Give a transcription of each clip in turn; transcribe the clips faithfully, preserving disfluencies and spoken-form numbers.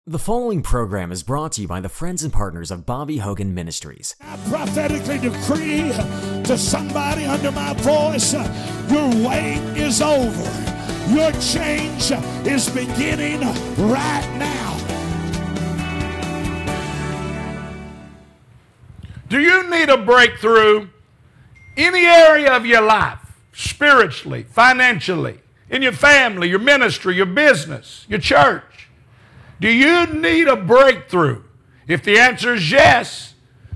The following program is brought to you by the friends and partners of Bobby Hogan Ministries. I prophetically decree to somebody under my voice, your wait is over. Your change is beginning right now. Do you need a breakthrough? Any area of your life, spiritually, financially, in your family, your ministry, your business, your church? Do you need a breakthrough? If the answer is yes,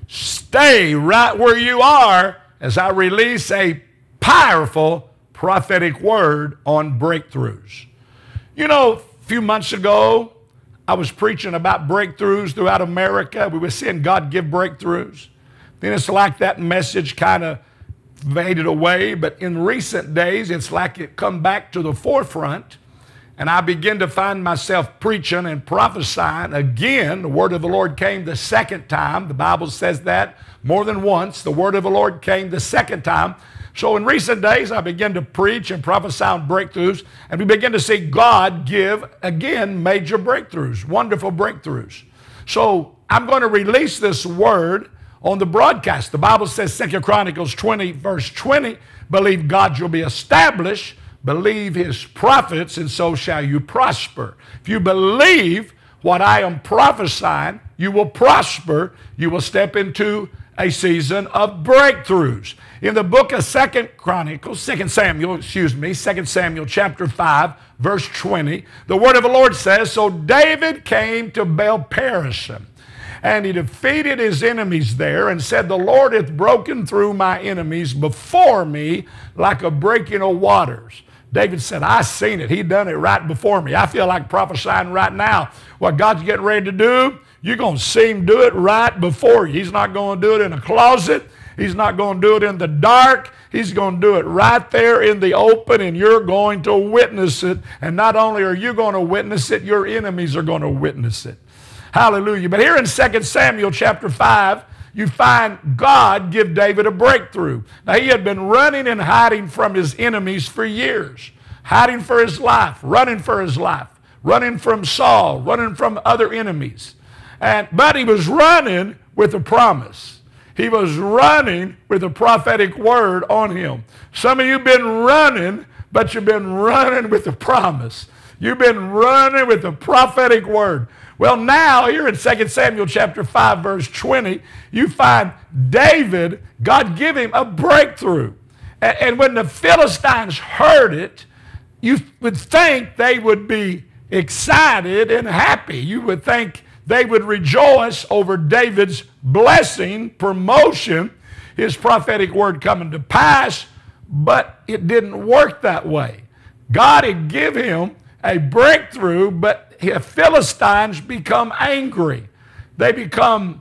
stay right where you are as I release a powerful prophetic word on breakthroughs. You know, a few months ago, I was preaching about breakthroughs throughout America. We were seeing God give breakthroughs. Then it's like that message kind of faded away, but in recent days, it's like it come back to the forefront. And I began to find myself preaching and prophesying again. The word of the Lord came the second time. The Bible says that more than once. The word of the Lord came the second time. So in recent days, I began to preach and prophesy on breakthroughs. And we begin to see God give, again, major breakthroughs, wonderful breakthroughs. So I'm going to release this word on the broadcast. The Bible says, Second Chronicles twenty, verse twenty, believe God you'll be established. Believe his prophets, and so shall you prosper. If you believe what I am prophesying, you will prosper. You will step into a season of breakthroughs. In the book of Second Chronicles, Second Samuel, excuse me, Second Samuel chapter five, verse twenty, the word of the Lord says, so David came to Baal-perazim, and he defeated his enemies there and said, the Lord hath broken through my enemies before me like a breaking of waters. David said, I seen it. He done it right before me. I feel like prophesying right now. What God's getting ready to do, you're going to see him do it right before you. He's not going to do it in a closet. He's not going to do it in the dark. He's going to do it right there in the open, and you're going to witness it. And not only are you going to witness it, your enemies are going to witness it. Hallelujah. But here in Second Samuel chapter five, you find God give David a breakthrough. Now, he had been running and hiding from his enemies for years, hiding for his life, running for his life, running from Saul, running from other enemies. And, but he was running with a promise. He was running with a prophetic word on him. Some of you have been running, but you've been running with a promise. You've been running with a prophetic word. Well, now here in Second Samuel chapter five, verse twenty, you find David, God give him a breakthrough. And, and when the Philistines heard it, you would think they would be excited and happy. You would think they would rejoice over David's blessing, promotion, his prophetic word coming to pass, but it didn't work that way. God had given him a breakthrough, but the Philistines become angry. They become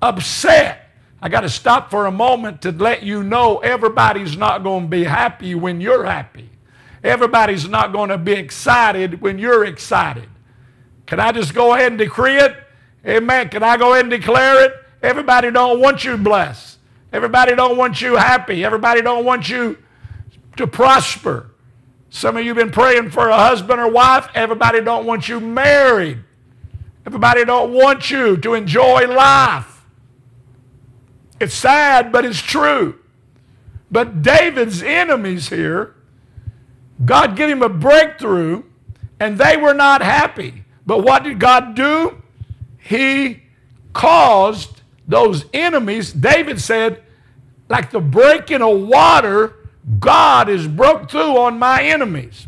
upset. I got to stop for a moment to let you know everybody's not going to be happy when you're happy. Everybody's not going to be excited when you're excited. Can I just go ahead and decree it? Amen. Can I go ahead and declare it? Everybody don't want you blessed. Everybody don't want you happy. Everybody don't want you to prosper. Some of you have been praying for a husband or wife. Everybody don't want you married. Everybody don't want you to enjoy life. It's sad, but it's true. But David's enemies here, God gave him a breakthrough, and they were not happy. But what did God do? He caused those enemies, David said, like the breaking of water, God has broke through on my enemies.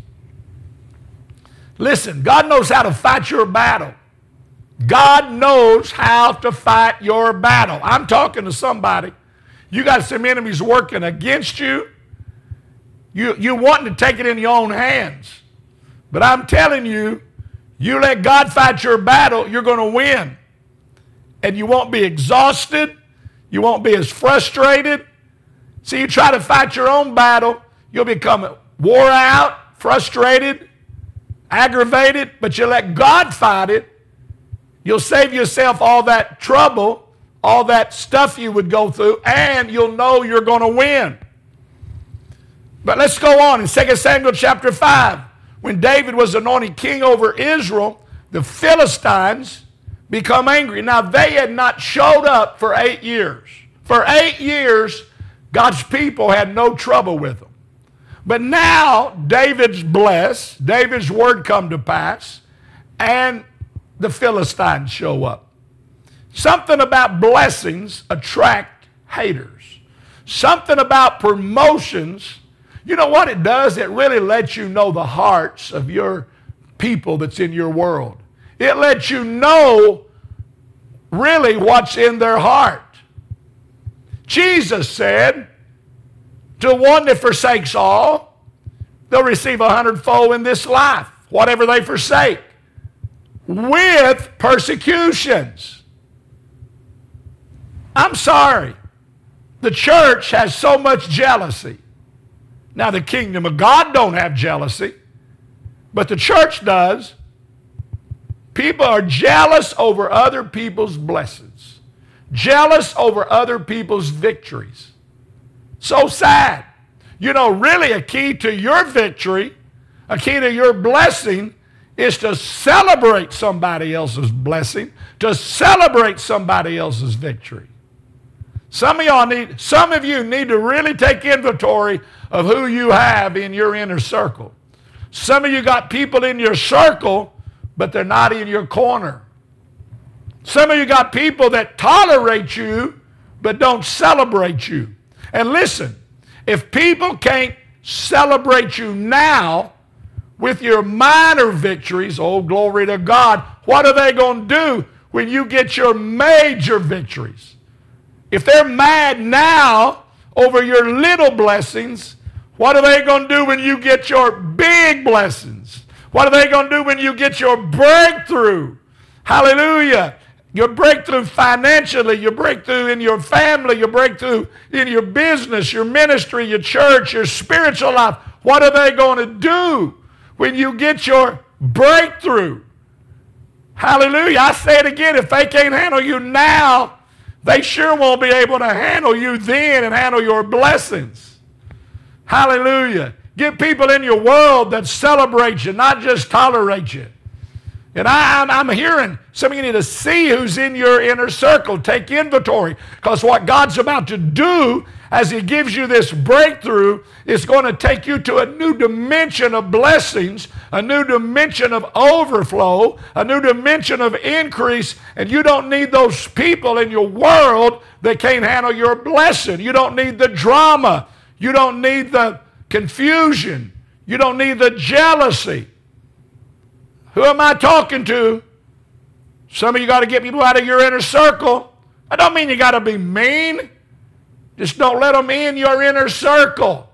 Listen, God knows how to fight your battle. God knows how to fight your battle. I'm talking to somebody. You got some enemies working against you. You, you're wanting to take it in your own hands. But I'm telling you, you let God fight your battle, you're going to win. And you won't be exhausted. You won't be as frustrated. See, you try to fight your own battle, you'll become wore out, frustrated, aggravated, but you let God fight it. You'll save yourself all that trouble, all that stuff you would go through, and you'll know you're going to win. But let's go on in Second Samuel chapter five. When David was anointed king over Israel, the Philistines, become angry. Now, they had not showed up for eight years. For eight years, God's people had no trouble with them. But now, David's blessed, David's word come to pass, and the Philistines show up. Something about blessings attract haters. Something about promotions, you know what it does? It really lets you know the hearts of your people that's in your world. It lets you know really what's in their heart. Jesus said, to one that forsakes all, they'll receive a hundredfold in this life, whatever they forsake, with persecutions. I'm sorry. The church has so much jealousy. Now, the kingdom of God don't have jealousy, but the church does. People are jealous over other people's blessings, jealous over other people's victories. So sad. You know, really a key to your victory, a key to your blessing is to celebrate somebody else's blessing, to celebrate somebody else's victory. Some of y'all need, some of you need to really take inventory of who you have in your inner circle. Some of you got people in your circle, but they're not in your corner. Some of you got people that tolerate you, but don't celebrate you. And listen, if people can't celebrate you now with your minor victories, oh, glory to God, what are they going to do when you get your major victories? If they're mad now over your little blessings, what are they going to do when you get your big blessings? What are they going to do when you get your breakthrough? Hallelujah. Your breakthrough financially, your breakthrough in your family, your breakthrough in your business, your ministry, your church, your spiritual life. What are they going to do when you get your breakthrough? Hallelujah. I say it again, if they can't handle you now, they sure won't be able to handle you then and handle your blessings. Hallelujah. Get people in your world that celebrate you, not just tolerate you. And I, I'm, I'm hearing some of you need to see who's in your inner circle. Take inventory, because what God's about to do as He gives you this breakthrough is going to take you to a new dimension of blessings, a new dimension of overflow, a new dimension of increase, and you don't need those people in your world that can't handle your blessing. You don't need the drama. You don't need the confusion. You don't need the jealousy. Who am I talking to? Some of you got to get people out of your inner circle. I don't mean you got to be mean. Just don't let them in your inner circle.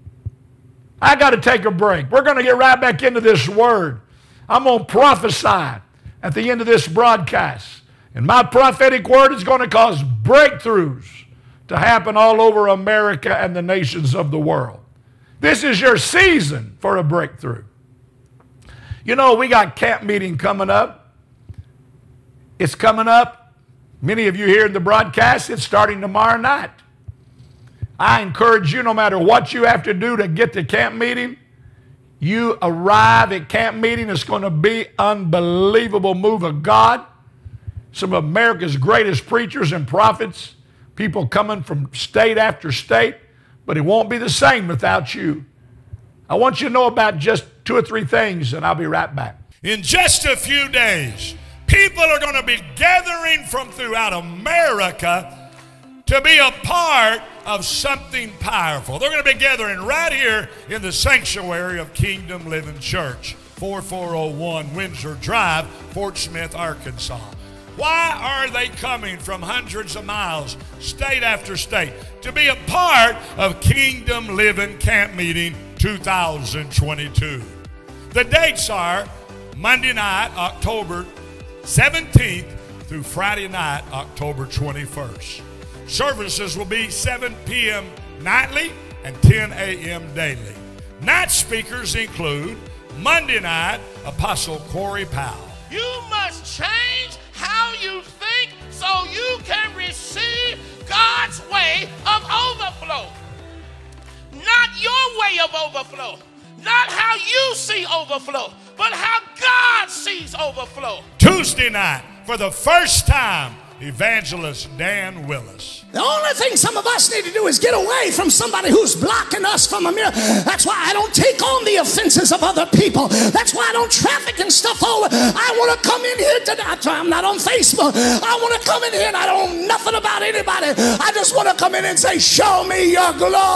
I got to take a break. We're going to get right back into this word. I'm going to prophesy at the end of this broadcast. And my prophetic word is going to cause breakthroughs to happen all over America and the nations of the world. This is your season for a breakthrough. You know, we got camp meeting coming up. It's coming up. Many of you here in the broadcast, it's starting tomorrow night. I encourage you, no matter what you have to do to get to camp meeting, you arrive at camp meeting. It's going to be an unbelievable move of God. Some of America's greatest preachers and prophets, people coming from state after state, but it won't be the same without you. I want you to know about just two or three things, and I'll be right back. In just a few days, people are going to be gathering from throughout America to be a part of something powerful. They're going to be gathering right here in the sanctuary of Kingdom Living Church, forty-four oh one Windsor Drive, Fort Smith, Arkansas. Why are they coming from hundreds of miles, state after state, to be a part of Kingdom Living Camp Meeting two thousand twenty-two? The dates are Monday night, October seventeenth through Friday night, October twenty-first. Services will be seven p m nightly and ten a m daily. Night speakers include Monday night, Apostle Corey Powell. You must change how you think so you can receive God's way of overflow. Not your way of overflow. Not how you see overflow, but how God sees overflow. Tuesday night, for the first time, Evangelist Dan Willis. The only thing some of us need to do is get away from somebody who's blocking us from a mirror. That's why I don't take on the offenses of other people. That's why I don't traffic and stuff over. I want to come in here today. I'm not on Facebook. I want to come in here and I don't know nothing about anybody. I just want to come in and say, show me your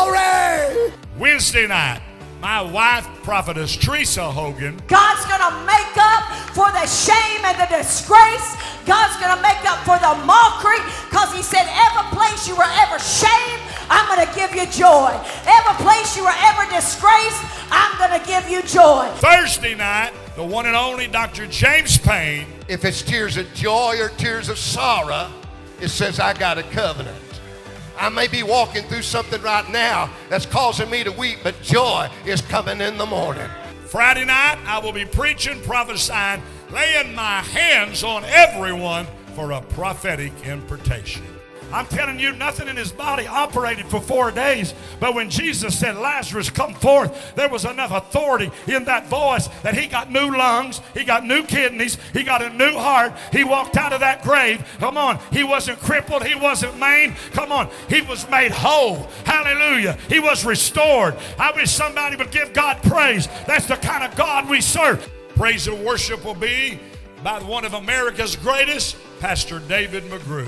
glory. Wednesday night, my wife, prophetess Teresa Hogan. God's going to make up for the shame and the disgrace. God's going to make up for the mockery, because he said, every place you were ever shamed, I'm going to give you joy. Every place you were ever disgraced, I'm going to give you joy. Thursday night, the one and only Doctor James Payne. If it's tears of joy or tears of sorrow, it says I got a covenant. I may be walking through something right now that's causing me to weep, but joy is coming in the morning. Friday night, I will be preaching, prophesying, laying my hands on everyone for a prophetic impartation. I'm telling you, nothing in his body operated for four days. But when Jesus said, Lazarus, come forth, there was enough authority in that voice that he got new lungs, he got new kidneys, he got a new heart. He walked out of that grave. Come on. He wasn't crippled. He wasn't maimed. Come on. He was made whole. Hallelujah. He was restored. I wish somebody would give God praise. That's the kind of God we serve. Praise and worship will be by one of America's greatest, Pastor David McGrew.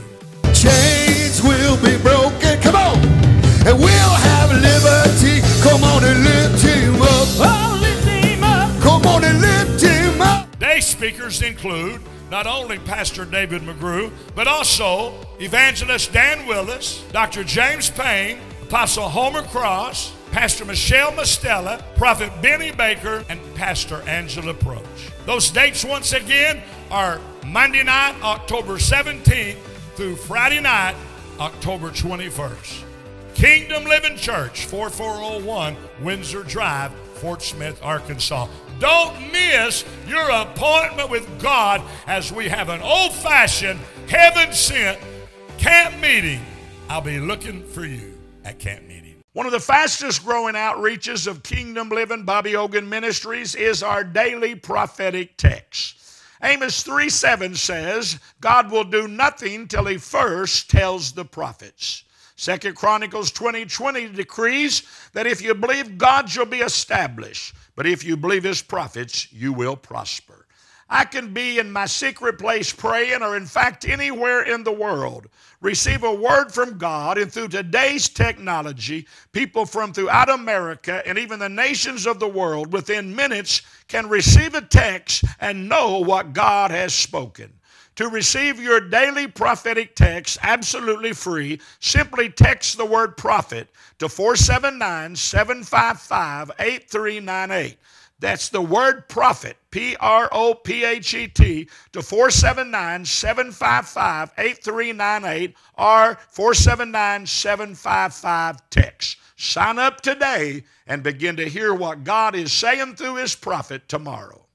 Chains will be broken, come on, and we'll have liberty. Come on and lift him up. Oh, lift him up. Come on and lift him up. Day speakers include not only Pastor David McGrew, but also Evangelist Dan Willis, Doctor James Payne, Apostle Homer Cross, Pastor Michelle Mastella, Prophet Benny Baker, and Pastor Angela Proach. Those dates, once again, are Monday night, October seventeenth, through Friday night, October twenty-first. Kingdom Living Church, forty-four oh one Windsor Drive, Fort Smith, Arkansas. Don't miss your appointment with God as we have an old-fashioned, heaven-sent camp meeting. I'll be looking for you at camp meeting. One of the fastest growing outreaches of Kingdom Living Bobby Hogan Ministries is our daily prophetic text. Amos three seven says, God will do nothing till he first tells the prophets. Second Chronicles twenty twenty decrees that if you believe God, you'll be established. But if you believe his prophets, you will prosper. I can be in my secret place praying, or in fact anywhere in the world, receive a word from God, and through today's technology, people from throughout America and even the nations of the world within minutes can receive a text and know what God has spoken. To receive your daily prophetic text absolutely free, simply text the word prophet to four seven nine, seven five five, eight three nine eight. That's the word prophet, P R O P H E T, to four seven nine, seven five five, eight three nine eight or four seven nine, seven five five text. Sign up today and begin to hear what God is saying through his prophet tomorrow.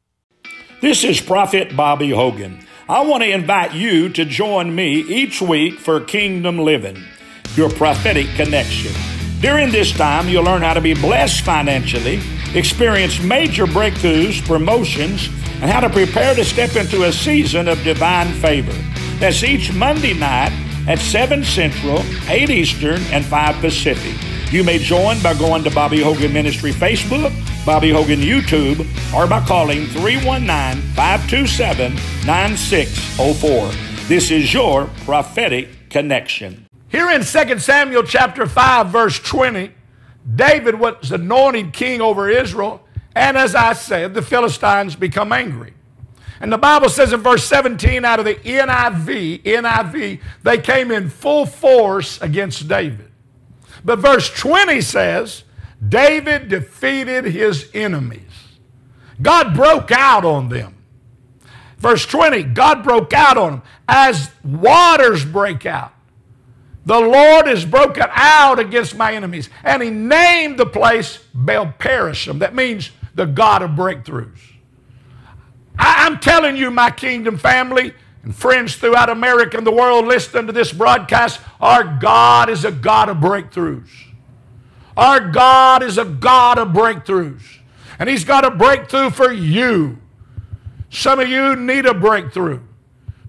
This is Prophet Bobby Hogan. I want to invite you to join me each week for Kingdom Living, your prophetic connection. During this time, you'll learn how to be blessed financially, experience major breakthroughs, promotions, and how to prepare to step into a season of divine favor. That's each Monday night at seven Central, eight Eastern, and five Pacific. You may join by going to Bobby Hogan Ministry Facebook, Bobby Hogan YouTube, or by calling three one nine, five two seven, nine six zero four. This is your prophetic connection. Here in Second Samuel chapter five, verse twenty, David was anointed king over Israel, and as I said, the Philistines become angry. And the Bible says in verse seventeen out of the N I V, N I V, they came in full force against David. But verse twenty says, David defeated his enemies. God broke out on them. Verse twenty, God broke out on them as waters break out. The Lord is broken out against my enemies. And he named the place Baal-Perashim. That means the God of breakthroughs. I, I'm telling you, my kingdom family and friends throughout America and the world listening to this broadcast, our God is a God of breakthroughs. Our God is a God of breakthroughs. And he's got a breakthrough for you. Some of you need a breakthrough.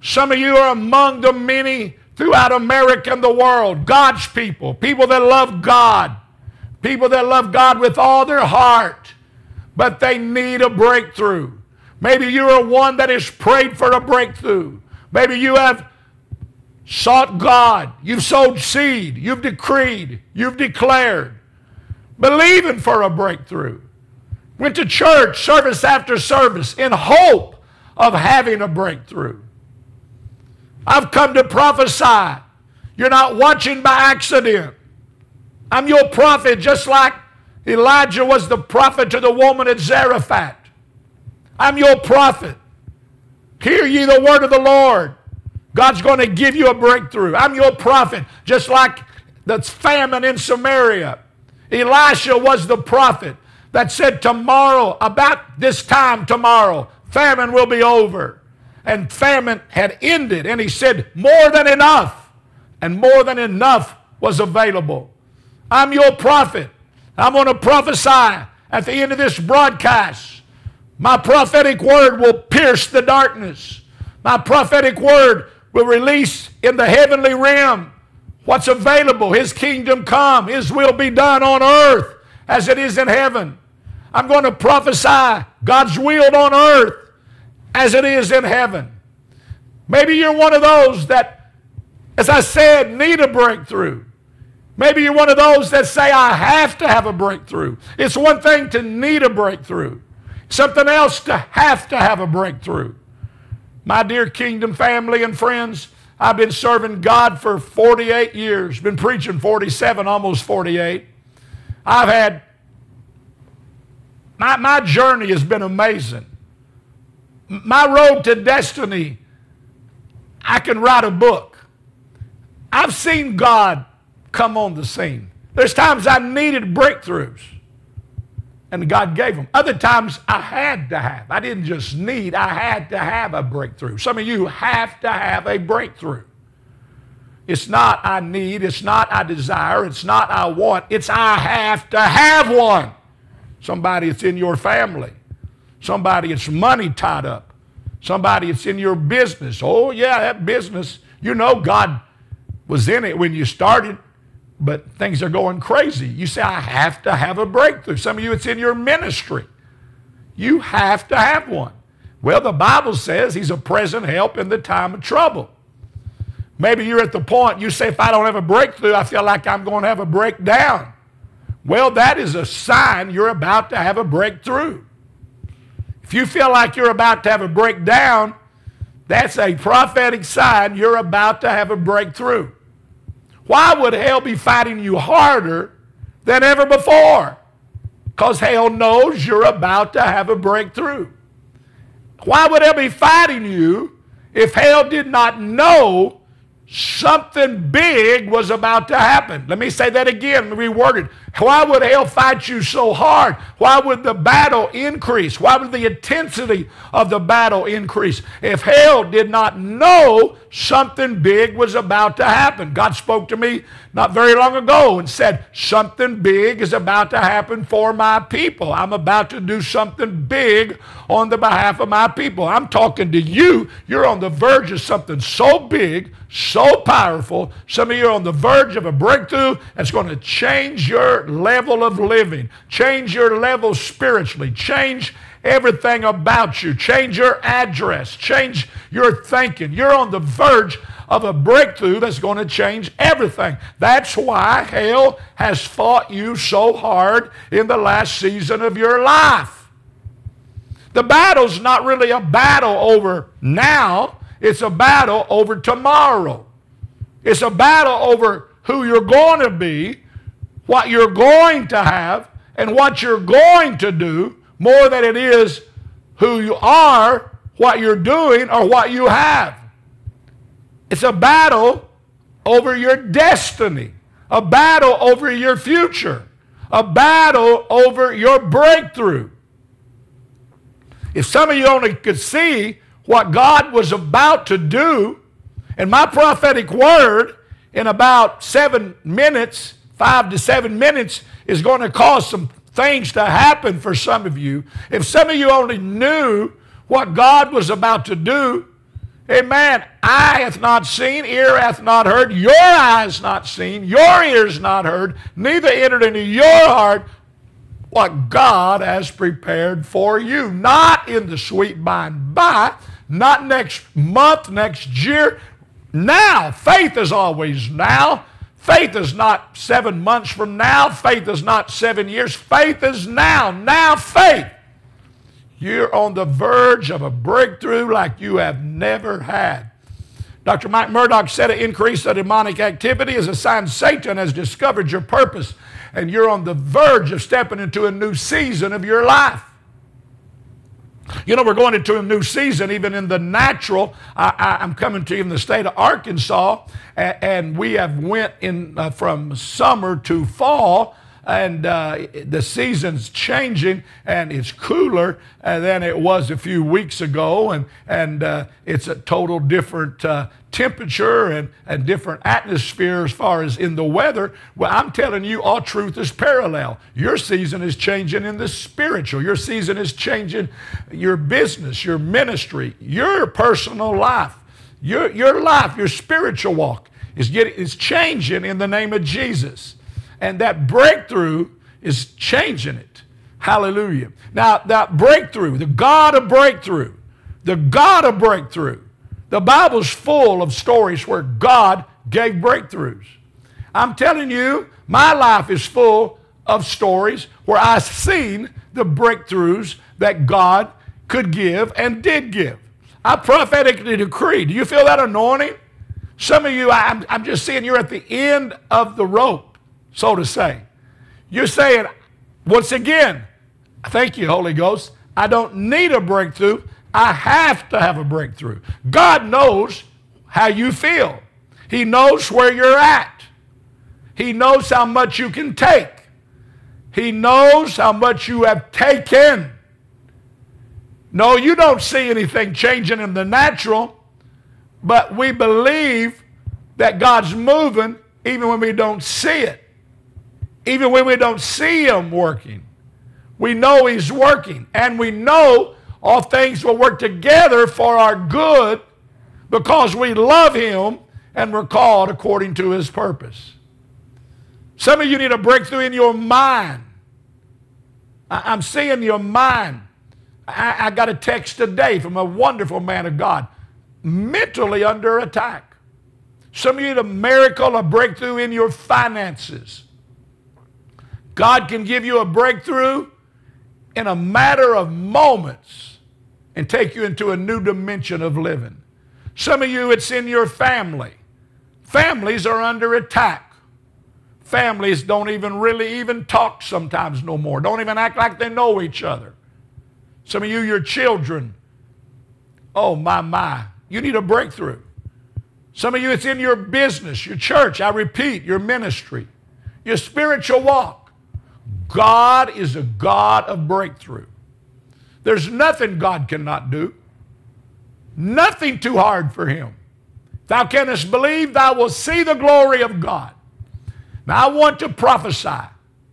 Some of you are among the many throughout America and the world, God's people, people that love God, people that love God with all their heart, but they need a breakthrough. Maybe you are one that has prayed for a breakthrough. Maybe you have sought God. You've sowed seed. You've decreed. You've declared. Believing for a breakthrough. Went to church service after service in hope of having a breakthrough. I've come to prophesy. You're not watching by accident. I'm your prophet, just like Elijah was the prophet to the woman at Zarephath. I'm your prophet. Hear ye the word of the Lord. God's going to give you a breakthrough. I'm your prophet, just like the famine in Samaria. Elisha was the prophet that said tomorrow, about this time tomorrow, famine will be over. And famine had ended, and he said more than enough, and more than enough was available. I'm your prophet. I'm going to prophesy at the end of this broadcast. My prophetic word will pierce the darkness. My prophetic word will release in the heavenly realm what's available. His kingdom come. His will be done on earth as it is in heaven. I'm going to prophesy God's will on earth as it is in heaven. Maybe you're one of those that, as I said, need a breakthrough. Maybe you're one of those that say, I have to have a breakthrough. It's one thing to need a breakthrough. Something else to have to have a breakthrough. My dear Kingdom family and friends, I've been serving God for forty-eight years. Been preaching forty-seven, almost forty-eight. I've had, my, my journey has been amazing. My road to destiny, I can write a book. I've seen God come on the scene. There's times I needed breakthroughs, and God gave them. Other times I had to have. I didn't just need, I had to have a breakthrough. Some of you have to have a breakthrough. It's not I need, it's not I desire, it's not I want, it's I have to have one. Somebody that's in your family. Somebody it's money tied up. Somebody it's in your business. Oh yeah, that business, you know God was in it when you started, but things are going crazy. You say, I have to have a breakthrough. Some of you, it's in your ministry. You have to have one. Well, the Bible says he's a present help in the time of trouble. Maybe you're at the point, you say, if I don't have a breakthrough, I feel like I'm going to have a breakdown. Well, that is a sign you're about to have a breakthrough. If you feel like you're about to have a breakdown, that's a prophetic sign you're about to have a breakthrough. Why would hell be fighting you harder than ever before? Because hell knows you're about to have a breakthrough. Why would hell be fighting you if hell did not know something big was about to happen? Let me say that again, reworded. Why would hell fight you so hard? Why would the battle increase? Why would the intensity of the battle increase if hell did not know something big was about to happen? God spoke to me not very long ago and said, something big is about to happen for my people. I'm about to do something big on the behalf of my people. I'm talking to you. You're on the verge of something so big, so powerful. Some of you are on the verge of a breakthrough that's going to change your level of living, change your level spiritually, change everything about you, change your address, change your thinking. You're on the verge of a breakthrough that's going to change everything. That's why hell has fought you so hard in the last season of your life. The battle's not really a battle over now. It's a battle over tomorrow. It's a battle over who you're going to be, what you're going to have, and what you're going to do, more than it is who you are, what you're doing, or what you have. It's a battle over your destiny, a battle over your future, a battle over your breakthrough. If some of you only could see what God was about to do, and my prophetic word in about seven minutes, five to seven minutes, is going to cause some things to happen for some of you. If some of you only knew what God was about to do, Amen. Eye hath not seen, ear hath not heard, your eyes not seen, your ears not heard, neither entered into your heart what God has prepared for you. Not in the sweet by and by, not next month, next year. Now. Faith is always now. Faith is not seven months from now. Faith is not seven years. Faith is now. Now faith. You're on the verge of a breakthrough like you have never had. Doctor Mike Murdock said an increase of demonic activity is a sign Satan has discovered your purpose, and you're on the verge of stepping into a new season of your life. You know, we're going into a new season, even in the natural. I, I, I'm coming to you in the state of Arkansas, and, and we have went in uh, from summer to fall, and uh, the season's changing, and it's cooler uh, than it was a few weeks ago, and, and uh, it's a total different uh, temperature and, and different atmosphere as far as in the weather. Well, I'm telling you, all truth is parallel. Your season is changing in the spiritual. Your season is changing your business, your ministry, your personal life. Your, your life, your spiritual walk is, getting, is changing in the name of Jesus. And that breakthrough is changing it. Hallelujah. Now, that breakthrough, the God of breakthrough, the God of breakthrough, the Bible's full of stories where God gave breakthroughs. I'm telling you, my life is full of stories where I've seen the breakthroughs that God could give and did give. I prophetically decree. Do you feel that anointing? Some of you, I'm, I'm just seeing you're at the end of the rope, so to say. You're saying, once again, thank you, Holy Ghost, I don't need a breakthrough. I have to have a breakthrough. God knows how you feel. He knows where you're at. He knows how much you can take. He knows how much you have taken. No, you don't see anything changing in the natural, but we believe that God's moving even when we don't see it. Even when we don't see Him working. We know He's working, and we know all things will work together for our good because we love Him and we're called according to His purpose. Some of you need a breakthrough in your mind. I, I'm seeing your mind. I, I got a text today from a wonderful man of God, mentally under attack. Some of you need a miracle, a breakthrough in your finances. God can give you a breakthrough in a matter of moments and take you into a new dimension of living. Some of you, it's in your family. Families are under attack. Families don't even really even talk sometimes no more. Don't even act like they know each other. Some of you, your children, oh my, my, you need a breakthrough. Some of you, it's in your business, your church, I repeat, your ministry, your spiritual walk. God is a God of breakthrough. There's nothing God cannot do. Nothing too hard for Him. If thou canst believe, thou wilt see the glory of God. Now I want to prophesy.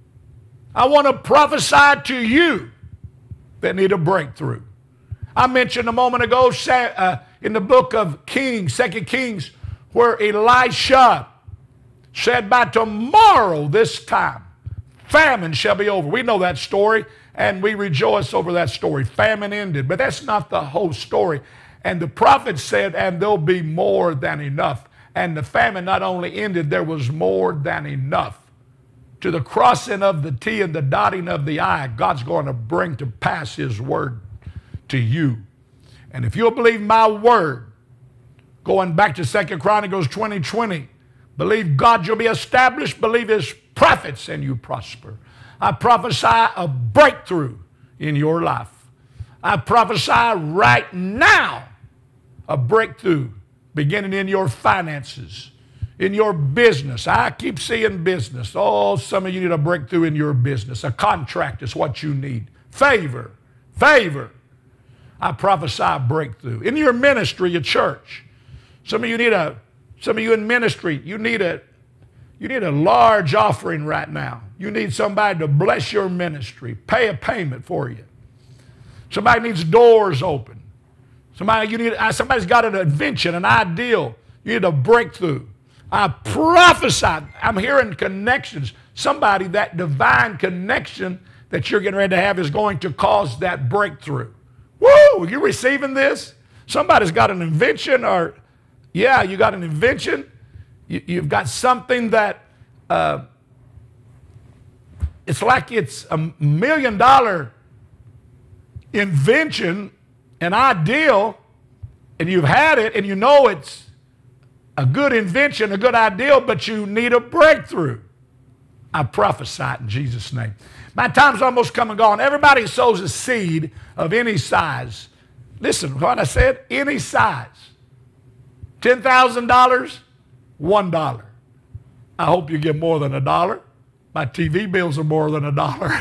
I want to prophesy to you that need a breakthrough. I mentioned a moment ago uh, in the book of Kings, Second Kings, where Elisha said, by tomorrow this time, famine shall be over. We know that story, and we rejoice over that story. Famine ended, but that's not the whole story. And the prophet said, and there'll be more than enough. And the famine not only ended, there was more than enough. To the crossing of the T and the dotting of the I, God's going to bring to pass His word to you. And if you'll believe my word, going back to Second Chronicles twenty twenty, believe God, you'll be established, believe His prophets, and you prosper. I prophesy a breakthrough in your life. I prophesy right now a breakthrough beginning in your finances, in your business. I keep seeing business. Oh, some of you need a breakthrough in your business. A contract is what you need. Favor, favor. I prophesy a breakthrough. In your ministry, your church. Some of you need a, some of you in ministry, you need a, you need a large offering right now. You need somebody to bless your ministry, pay a payment for you. Somebody needs doors open. Somebody, you need, somebody's got an invention, an ideal. You need a breakthrough. I prophesy. I'm hearing connections. Somebody, that divine connection that you're getting ready to have is going to cause that breakthrough. Woo! Are you receiving this? Somebody's got an invention, or, yeah, you got an invention. You, you've got something that uh, it's like it's a million dollar invention, an ideal, and you've had it, and you know it's a good invention, a good ideal, but you need a breakthrough. I prophesy it in Jesus' name. My time's almost come and gone. Everybody sows a seed of any size. Listen, what I said, any size. ten thousand dollars, one dollar. I hope you give more than a dollar. My T V bills are more than a dollar.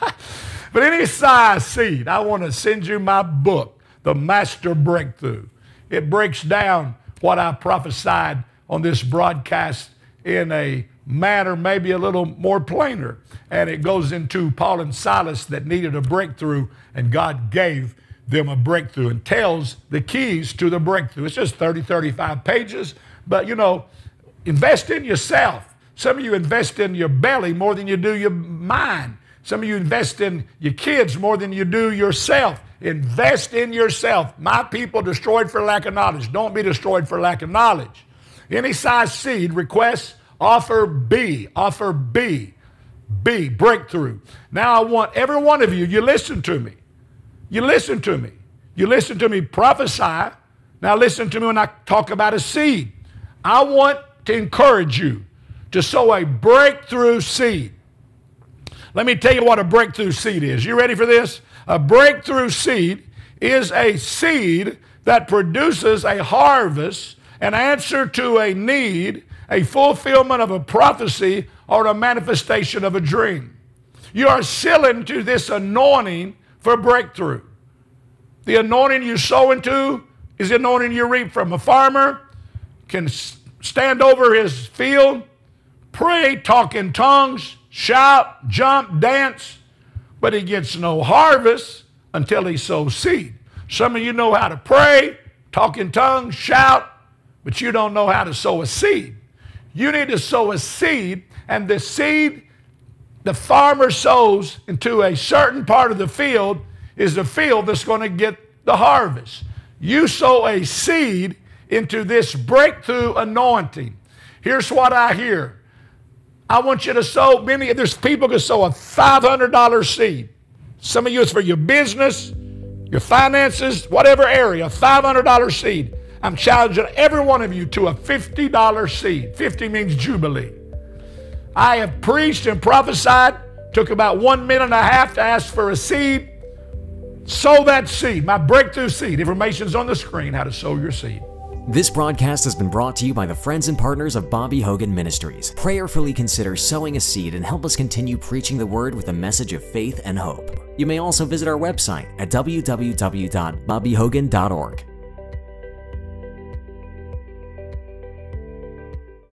But any size seed, I want to send you my book, The Master Breakthrough. It breaks down what I prophesied on this broadcast in a manner maybe a little more plainer. And it goes into Paul and Silas that needed a breakthrough, and God gave them a breakthrough and tells the keys to the breakthrough. It's just thirty, thirty-five pages, but you know, invest in yourself. Some of you invest in your belly more than you do your mind. Some of you invest in your kids more than you do yourself. Invest in yourself. My people destroyed for lack of knowledge. Don't be destroyed for lack of knowledge. Any size seed requests, offer B. Offer B. B, breakthrough. Now I want every one of you, you listen to me. You listen to me. You listen to me prophesy. Now listen to me when I talk about a seed. I want to encourage you to sow a breakthrough seed. Let me tell you what a breakthrough seed is. You ready for this? A breakthrough seed is a seed that produces a harvest, an answer to a need, a fulfillment of a prophecy, or a manifestation of a dream. You are sealing to this anointing for breakthrough. The anointing you sow into is the anointing you reap from. A farmer can stand over his field, pray, talk in tongues, shout, jump, dance, but he gets no harvest until he sows seed. Some of you know how to pray, talk in tongues, shout, but you don't know how to sow a seed. You need to sow a seed, and the seed the farmer sows into a certain part of the field is the field that's going to get the harvest. You sow a seed into this breakthrough anointing. Here's what I hear. I want you to sow, many, there's people who sow a five hundred dollar seed. Some of you, it's for your business, your finances, whatever area, a five hundred dollar seed. I'm challenging every one of you to a fifty dollar seed. fifty means Jubilee. I have preached and prophesied, took about one minute and a half to ask for a seed. Sow that seed, my breakthrough seed. Information's on the screen, how to sow your seed. This broadcast has been brought to you by the friends and partners of Bobby Hogan Ministries. Prayerfully consider sowing a seed and help us continue preaching the word with a message of faith and hope. You may also visit our website at w w w dot bobby hogan dot org.